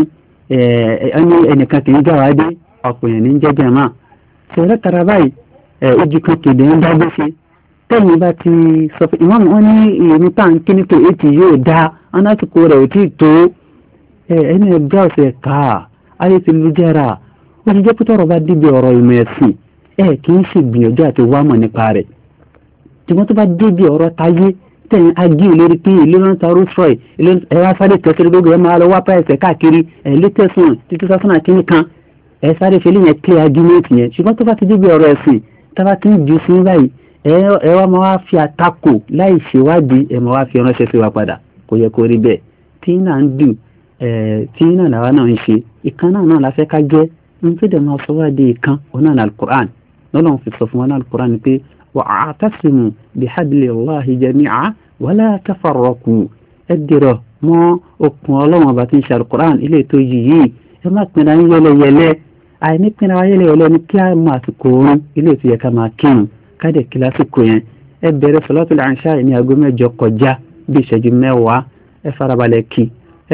ẹnìkan kì í gbà wá dé ọ̀pọ̀ èèyàn ní jẹ́jẹ́ máa ṣe lẹ́tara báyìí ojú kan kèdè ń dágbé ṣe tẹ́yìn bá ti sọ pé ìwọ́n wọn ní ìrìn tá à ń kí ní tó 8 yóò dá anásìkò rẹ̀ ò tí ì tó ẹni ẹgbẹ́ ọ̀sẹ̀ ká ayé ti lu jẹ́ra ó ti jẹ́ pé tọ́rọ̀ bá dìbò ọ̀rọ̀ ìmọ̀ ẹ̀sìn kì í ṣe gbìyànjú àti wámọ̀ nípa rẹ̀ ṣùgbọ́n tó bá débi ọ̀rọ̀ táyé tẹ̀yìn agí ìlérí pé ilé ló ń ta rúṣọ́ì ẹ̀wá sáré tẹ̀sírí gbogbo ẹ̀ máa lọ wá pàṣẹ káàkiri létẹ̀sùn títí sásánà kínní kan ẹ̀ sáré fi léyìn clear argument yẹn ṣùgbọ́n tó bá ti débi ọ̀rọ̀ ẹ̀sìn tá bá ti ń ju sí báyìí ẹ wá máa wá fi àtakò láì ṣèwádìí ẹ máa wá fi ránṣẹ́ sí wa padà kò yẹ kó rí bẹ́ẹ̀ tí náà ń dù tí náà làwa náà ń ṣe ìkan náà la fẹ́ ká jẹ́ ń fi dẹ̀ máa sọ wá di ìkan òun náà ní alukur'an lọ́lọ́run fi sọ fún wa ní alukur'an pé wa'tasimu bihablillahi jami'a wala tafarraqu ẹ dìrọ̀ mọ́ okùn ọlọ́run ọba tí ń ṣe alukur'an ilé tó yìí ẹ má pinna yín yẹlẹyẹlẹ àìní pinna wa yẹlẹyẹlẹ ní kí á máa ti kóorun ilé tó yẹ ká máa kírun káde kílásìkò yẹn ẹ bẹ̀rẹ̀ salatul isha ní aago 7 kọjá bí ìṣẹ́jú 10 ẹ farabalẹ̀ kí ẹ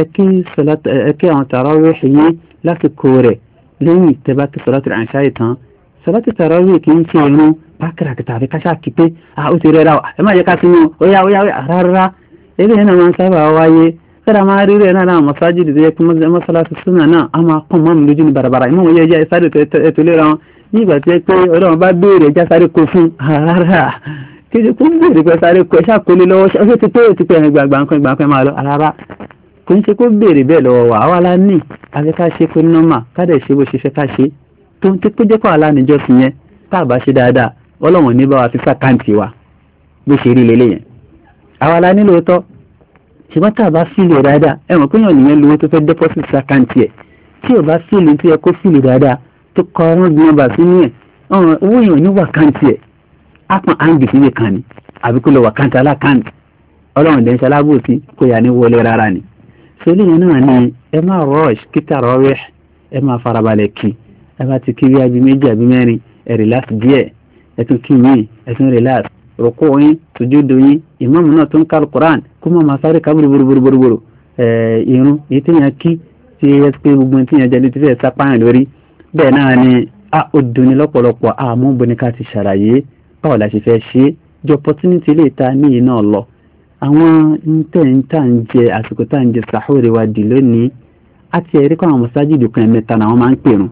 kí àwọn tarawih yìí lásìkò rẹ̀ lẹ́yìn tẹ́bá kí salatul isha tán salatul tarawih kì í ṣe irun pákìràkìtà àfi káṣá kí pé ó ti rẹ́ra ẹ má yẹ ká sí wọn ó yá rárá eléyìí náà máa ń sábà wáyé fẹ́rẹ̀ máa rí rẹ̀ náà masajid tó yẹ kí mọ́sálásí súnà náà a máa pọ̀ mọ́mù lójú ní barabara ìmọ̀ wọ́n yẹ ẹja sáré ètò ìlera wọn ní ìgbà tí ó pé ọlọ́run bá béèrè ẹja sáré kó fún rárá kí ni kó ń béèrè pé sáré kó ẹṣá kó lé lọ́wọ́ ṣé ti pé ó ti pé ẹ̀rìn gbàgbà máa lọ rárá kò ń ṣe kó béèrè bẹ́ẹ̀ lọ́wọ́ wa àwa la ní àfi ká ṣe pé nọ́mà ká dẹ̀ ṣe bó ṣe fẹ́ ká ṣe tó ń ti pé jẹ́ kó àlá níjọ́ sí yẹn tá a bá ṣe dáadáa ọlọ́run ní bá wa fi sàkáǹtì wa bó ṣe rí lélẹ́yìn àwa la nílò tọ́ ṣùgbọ́n tá a bá fílì dáadáa ẹ̀wọ̀n pé yàn nìyẹn lówó tó fẹ́ deposit sàkáǹtì ẹ̀ tí ò bá fílì tó yẹ kó fílì dáadáa tó kọ ọrùn nọ́mbà sínú ẹ̀ owó yàn ní wàkáǹtì ẹ̀ ápọn áǹgì sílẹ̀ kan ni àbí kó lọ wàkáǹtì alákáǹtì ọlọ́run dẹ̀ ń ṣe alábòsí kó yà ní wọlé rárá ni. sọlí yẹn náà ni ẹ máa rush kíkà rọrẹ́ ẹ máa farabalẹ̀ kí ẹ bá ti kí bí abí 2 àbí 4 ẹ relax díẹ̀ ẹ tún kí yín ẹ tún relax rọ̀kọ́ yín sùjúdù yín ìmáàmù náà tó ń ka Al-Qur'an kó máa sáré ká búrúburú irun èyí tí yẹn kí tí ẹ pé gbogbo tí yẹn jẹ́lé tí fẹ́ sápáyàn lórí bẹ́ẹ̀ náà ni ó dunni lọ́pọ̀lọpọ̀ àmọ́ bonika ti ṣàlàyé báwo la ṣe fẹ́ ṣe jọ opportunity lè ta níyì náà lọ àwọn tá ń jẹ àsìkò tá ń jẹ sàhóre wa dì lónìí àti ẹ̀rí kọ́ àwọn mọ̀sájìdì kan ẹ̀mẹ́ta náà wọ́n máa ń pèrún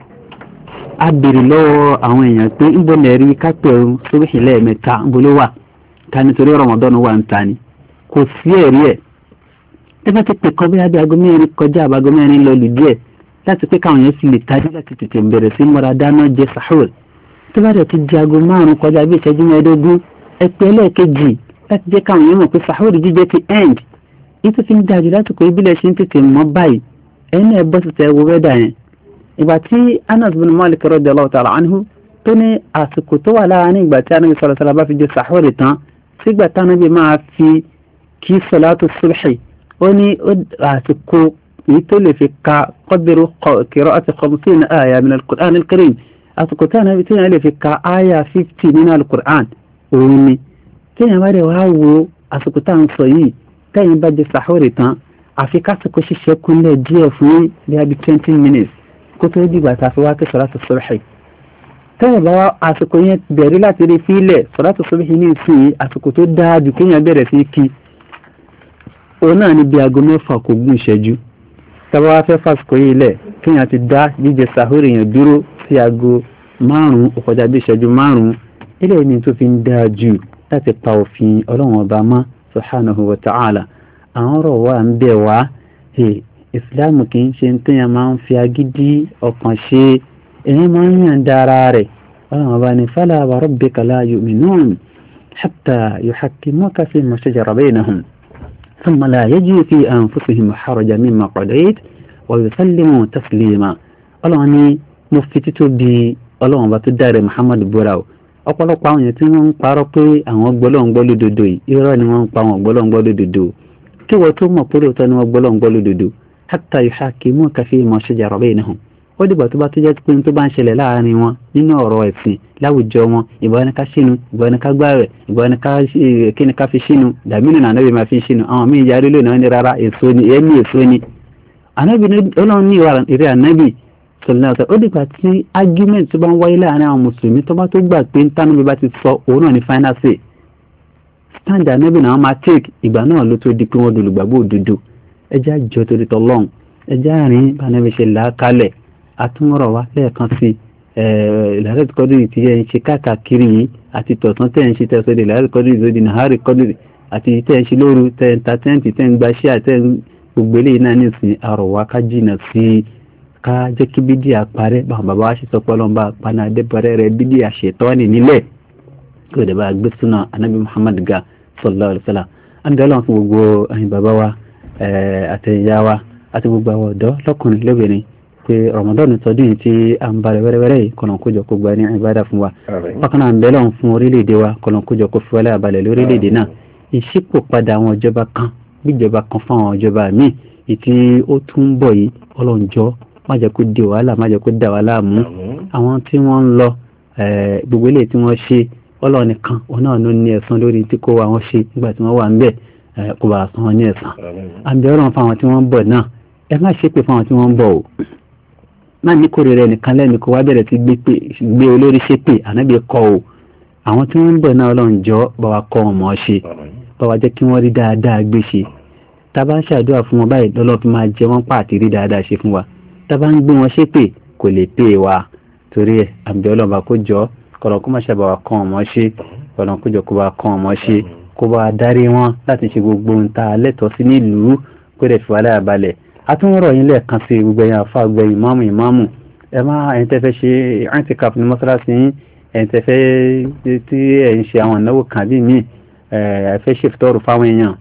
a bèrè lọ́wọ́ àwọn èèyàn pé ń bọ́ lẹ́rí ká pẹ̀rún sóbìsì lẹ́ẹ̀mẹ́ta ń bolo wà ta nítorí Ramadan wà ń ta ni kò sí ẹ̀rí ẹ̀ tẹ́fẹ́ ti pè kọ́ bí abẹ́ aago 4 kọjá àbágo 4 lọ lù díẹ̀ láti pé káwọn yẹn fi lè tají láti tètè bẹ̀rẹ̀ sí mọ́ra dáná jẹ sahur tẹ́fẹ́ rẹ̀ ti di aago 5 kọjá bí ìṣẹ́jú 15 ẹ̀pẹ́ lẹ́ẹ̀kejì láti jẹ́ káwọn yẹn mọ̀ pé sahur jíjẹ ti end ètò fi ń dájú láti kó ibílẹ̀ ṣe ń tètè mọ́ báyìí ẹni ẹ̀ bọ́ sí tẹ̀ wọ wẹ́dà yẹn ìgbà tí Anas bin Malik radiyallahu ta'ala anhu tó ní àsìkò tó wà láàárín ìgbà tí Ànábì sallallahu alaihi wasallam bá fi jẹ sahur tán sígbà tí Ànábì máa fi kí salatu subhi ó ní àsìkò èyí tó lè fi ka qadru qira'ati 50 aya min al-Qur'an al-Karim àsìkò tí Ànábì tí yẹn lè fi ka aya 50 nínú al-Qur'an òun ni tí yẹn bá rẹ̀ wá wo àsìkò tá à ń sọ yìí tẹ́yìn bá jẹ sahur tán àfi kásìkò ṣiṣẹ́ kúnlẹ̀ díẹ̀ fún bí i 20 minutes kó tó dìgbà tá a fi wá kí salatu subhi tẹ́yìn bá wá àsìkò yẹn bẹ̀rẹ̀ láti rí fílẹ̀ salatu subhi ní ìsìn àsìkò tó dáa jù kéèyàn bẹ̀rẹ̀ sí kí òun náà ní bí aago 6 kò gún ìṣẹ́jú tàbí wá fẹ́ fàsìkò yìí lẹ̀ kéèyàn ti dá jíjẹ sahuri yẹn dúró sí aago 5 ó kọjá bí ìṣẹ́jú 5 ilé ní tó fi ń dáa jù láti pa òfin ọlọ́run ọba mọ́ subhanahu wa ta'ala àwọn ọ̀rọ̀ wa ń bẹ̀ wá ìsìláàmù kì í ṣe ń tẹ́yàn máa ń fi agídí ọkàn ṣe èyí máa ń yàn dára rẹ̀ ọlọ́run ọba ní fala wa rabbika la yu'minun hatta yuhakkimuka fima shajara baynahum thumma la yajidu fi anfusihim harajan mimma qadayta wa yusallimu taslima ọlọ́run ní mo fi tító bí ọlọ́run ọba tó dáre Muhammad búra o ọ̀pọ̀lọpọ̀ àwọn èèyàn tí wọ́n ń parọ́ pé àwọn gbọ́lọ́ngbọ́ lódodo yìí irọ́ ni wọ́n ń pa àwọn gbọ́lọ́ngbọ́ lódodo kí wọ́n tó mọ̀ pé lóòótọ́ ni wọ́n gbọ́lọ́ngbọ́ lódodo hatta yuhakkimuka fima shajara baynahum ó dìgbà tó bá tó jẹ́ pé tó bá ń ṣẹlẹ̀ láàrin wọn nínú ọ̀rọ̀ ẹ̀sìn láwùjọ wọn ìgbà ní ká ṣínú ìgbà ní ká gbààwẹ̀ ìgbà ní kí ni ká fi ṣínú dàbínú náà Ànábì máa fi ṣínú àwọn míì yarí lónìí ní rárá èso ni ẹ̀mí èso ni Ànábì ọlọ́run ní ìrẹ́ Ànábì sọ̀rọ̀ ó dìgbà tí argument tó bá ń wáyé láàrin àwọn mùsùlùmí tó bá tó gbà pé tánàbí bá ti sọ òun náà ní final say stand Ànábì náà máa take ìgbà náà ló tó di pé wọ́n dolùgbàgbọ́ òdodo ẹjẹ́ àjọ torí tọ́lọ́run ẹjẹ́ àárín bá Ànábì ṣe là á kalẹ̀ àtúnrọ̀ wá lẹ́ẹ̀kan sí ìlàrẹ́ kọ́dìrì tí ẹ̀ ń ṣe káàkiri yìí àti tọ̀tán tẹ́ ń ṣe tẹ́sọ́dẹ̀ ìlàrẹ́ kọ́dìrì tó di nàárì kọ́dìrì àti tẹ́ ń ṣe lóru tẹ́ ń ta tẹ́ǹtì tẹ́ ń gba ṣẹ́ àtẹ́ gbogbo eléyìí náà nísìn àrọ̀wá ká jìnà sí ká jẹ́ kí bídí àparẹ́ báwọn bàbá wa ṣe sọ pé ọlọ́mọba paná adébọ̀rẹ́ rẹ bídí àṣetọ́ni nílẹ̀ kó dẹ̀ bá gbé súnà anabi Muhammad ga sallallahu alaihi wasallam àǹdí ọlọ́run fún gbogbo ẹ̀yin bàbá wa àtẹ̀yà wa àti gbogbo àwọn ọ̀dọ́ lọ́kùnrin lóbìnrin pé Ramadan tọdún yìí tí a ń balẹ̀ wẹ́rẹ́wẹ́rẹ́ yìí kọ̀nà kójọ kó gba ní ìbádà fún wa bákan náà ń bẹ lọ́run fún orílẹ̀-èdè wa kọ̀nà kójọ kó fi wálé àbalẹ̀ lórílẹ̀-èdè náà ìṣípò padà àwọn ìjọba kan gbíjọba kan fún àwọn ìjọba míì ìtí ó tún bọ̀ yìí ọlọ́njọ́ má jẹ́ kó di wàhálà má jẹ́ kó dà wá láàmú àwọn tí wọ́n ń lọ gbogbo eléyìí tí wọ́n ṣe ọlọ́run nìkan òun náà ló ní ẹ̀san lórí tí kò wá wọn ṣe nígbà tí wọ́n wà ń bẹ̀ kó bá san wọn ní ẹ̀san àbí ọlọ́run fáwọn tí wọ́n ń bọ̀ náà ẹ má ṣépè fáwọn tí wọ́n ń bọ̀ o má ní kórè rẹ nìkan lẹ́nu kó wá bẹ̀rẹ̀ sí gbé olórí ṣépè ànábì kọ́ o àwọn tí wọ́n ń bọ̀ náà ọlọ́run jọ bá wa kọ́ wọn mọ̀ ọ́ ṣe bá wa jẹ́ kí wọ́n rí dáadáa gbé ṣe tá a bá ń ṣàdúrà fún wọn báyìí lọ́lọ́ fi máa jẹ wọ́n pàtì rí dáadáa ṣe fún wa tá a bá ń gbé wọn ṣépè kò lè pè wá torí ẹ̀ àbí ọlọ́run bá kó jọ kọ̀ọ̀kan kó má ṣàbà wa kọ́ wọn mọ̀ ṣe kọ̀ọ̀kan kó jọ kó bá kọ́ wọn mọ̀ ṣe kó bá darí wọn láti ṣe gbogbo ohun tá a lẹ́tọ̀ọ́ sí nílùú kó dẹ̀ fi wá láyà balẹ̀ àtúnrọ̀ yín lẹ́ẹ̀kan sí gbogbo ẹ̀yin àfa gbẹ̀yìn ìmáàmù ẹ má ẹ̀yin tẹ́ fẹ́ ṣe antikap ní mọ́sálásí yín ẹ̀yin tẹ́ fẹ́ tí ẹ̀yin ṣe àwọn ìnáwó kan bí míì ẹ fẹ́ ṣe fìtọ́rù fáwọn èèyàn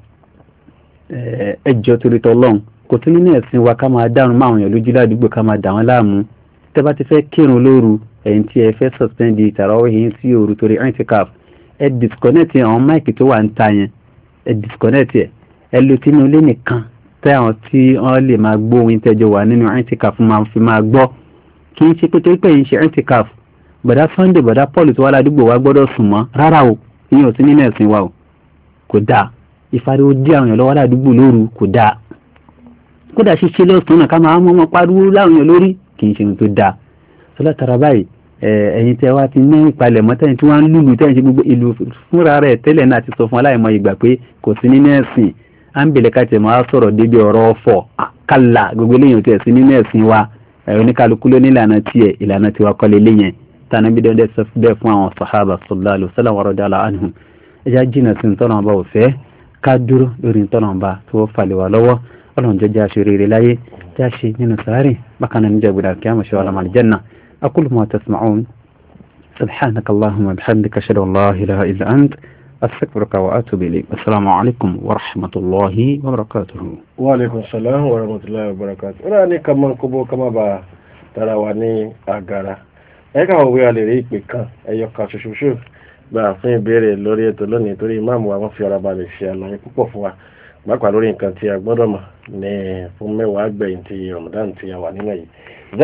ẹ jọ torí tọ́lọ́run kò tún nínú ẹ̀sìn wa ká máa dárun máa wọ̀nyàn lójú ládùúgbò ká máa dà wọ́n láàmú tẹ́ bá ti fẹ́ kírun lóru ẹ̀yin tí ẹ fẹ́ suspend ìtàràwọ̀ yìí sí òru torí antikap ẹ disconnect àwọn máìkì tó wà ń ta yẹn ẹ disconnect ẹ lo tinú ilé nìkan tẹ́ àwọn tí wọ́n lè máa gbọ́ ohun tẹ́jọ wà nínú antikap máa fi máa gbọ́ kì í ṣe pé torí pé yìí ń ṣe antikaf bọ̀dá Sunday bọ̀dá Paul tó wá ládùúgbò wa gbọ́dọ̀ sùn mọ́ rárá o ìyẹn ò sí nínú ẹ̀sìn wa o kò dáa ìfariwo dí àwọn èèyàn lọ́wọ́ ládùúgbò lóru kò dáa kódà ṣíṣe lọ́sùn náà ká máa mọ́ wọn pariwo láwọn èèyàn lórí kì í ṣe ohun tó dáa sọlá tara báyìí ẹ̀yin tẹ́ wá ti ní ìpalẹ̀ mọ́ tẹ́yìn tí wọ́n ń lùlù tẹ́yìn ṣe gbogbo ìlú fúnra rẹ̀ tẹ́lẹ̀ náà ti sọ fún aláìmọ̀ ìgbà pé kò sí nínú ẹ̀sìn à ń bèlè ká tẹ̀ máa sọ̀rọ̀ débi ọ̀rọ̀ ọ̀fọ̀ kálá gbogbo eléyìí tẹ̀ sí nínú ẹ̀sìn wa oníkálukú ló ní ìlànà tiẹ̀ ìlànà tiwa kọ́lé léyìn tànà bí dọ́ndẹ́ sọ bẹ́ẹ̀ fún àwọn sàhábà sallallahu alaihi wasallam wa radiyallahu anhum ẹja jìnnà sí ntọ́nà ọba òfẹ́ ká dúró lórí ntọ́nà ọba tó falẹ̀ wà lọ́wọ́ ọlọ́run jẹ́ jáṣe rere láyé jáṣe nínú sàárè bákan náà níjà gbọdọ̀ kí a mọ̀ ṣe wà lámàlì janna aqulu ma tasma'un subhanaka allahumma bihamdika ashhadu an la ilaha illa ant أستغفرك وأتوب إليك السلام عليكم ورحمة الله وبركاته وعليكم السلام ورحمة الله وبركاته أنا ní كمان كبو كما با tara wa ní agara ẹ ká wọ́n wí alẹ́ rí ìpè kan ẹyọ kan ṣoṣoṣo gba fún ìbéèrè lórí ètò lónìí torí ìmáàmù wa wọ́n fi ara balẹ̀ ṣe àlàyé púpọ̀ fún wa pàápàá lórí nǹkan tí a gbọ́dọ̀ mọ̀ ní fún mẹ́wàá gbẹ̀yìn ti Ramadan tí a wà nínú yìí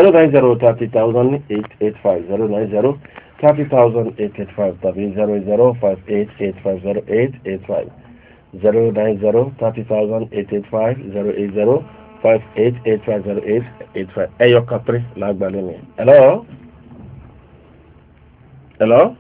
090300885 090300885 tàbí 00588508885 090300885 ẹyọ kan péré lágbà lónìí. Hello? Hello?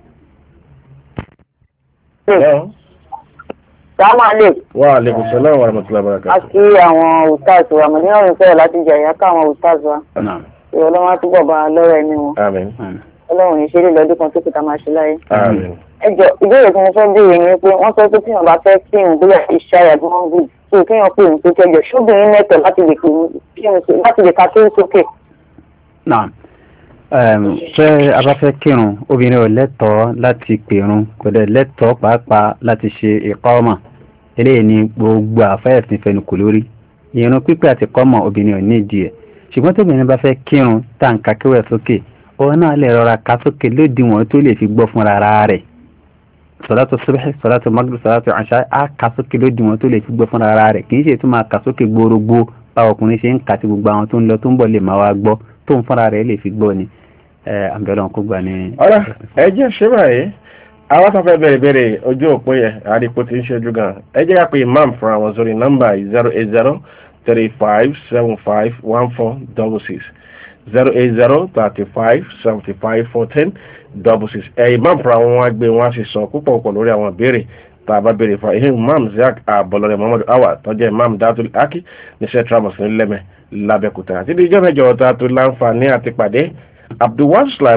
Hello? Assalamu alaikum. Wa alaikum salam wa rahmatullahi wa barakatuh. Àti àwọn ustaz wa mo ní ọ̀rìn fẹ́ láti jẹ ìyá káwọn ustaz wa. Naam. Ọlọ́run á túbọ̀ bá lọ́rọ̀ ẹni wọn. Àmín. Ọlọ́run ìṣeré lọ́dún kan tó kìtà máa ṣe láyé. Àmín. Ẹ jọ̀ọ́ ìbéèrè tí mo fẹ́ béèrè ni pé wọ́n sọ pé tí wọ́n bá fẹ́ kí n bóyá ìṣayà bí wọ́n gùn tó kéèyàn pè ní tó kẹjọ ṣóbìnrin mẹ́tọ̀ láti lè pè kí n ṣe láti lè ka tó sókè. Naam. Ṣé a bá fẹ́ kírun obìnrin ò lẹ́tọ̀ọ́ láti pèrun kò dẹ̀ lẹ́tọ̀ọ́ pàápàá láti ṣe ìkọ́mà eléyìí ni gbogbo àfẹ́ẹ̀sìn fẹnu kò lórí ìrun pípẹ́ àti kọ́mà obìnrin ò ní ìdí ẹ̀ ṣùgbọ́n tóbìnrin bá fẹ́ kírun táǹkà kíwẹ̀ sókè òun náà lè rọra ka sókè lódiwọ̀n tó lè fi gbọ́ fúnra ara rẹ̀ sọ̀látù subhi sọ̀látù maghrib sọ̀látù àṣà á ka sókè lódiwọ̀n tó lè fi gbọ́ fúnra ara rẹ̀ kì í ṣe tó máa ka sókè gbórógbó báwọn ọkùnrin ṣe ń kà tí gbogbo àwọn tó ń lọ tó ń bọ̀ lè máa wá gbọ́ tó ń fúnra rẹ̀ lè fi gbọ́ ni àbẹ̀lọ́n kó gbà ní. ọ̀rọ̀ ẹ jẹ́ ṣé báyìí àwọn tó fẹ́ bẹ̀rẹ̀ ojú òpó yẹn àdìpọ̀ tí ń ṣojú gan ẹ jẹ́ ká pé imam fún àwọn sórí nọ́mbà 08035751466 08035751466 imam fún àwọn wọn gbé wọn sì sọ púpọ̀ lórí àwọn ìbéèrè tá a bá béèrè fún ihe imam Ziak Abọ́lọ́rẹ́ Muhammadu Awa tó jẹ́ imam Datul Haqi ní central mosque ní Lẹ́mẹ̀ lábẹ́kúta àti ìjọ mẹ́jọ tá a tó láǹfààní àti pàdé Abdulwasila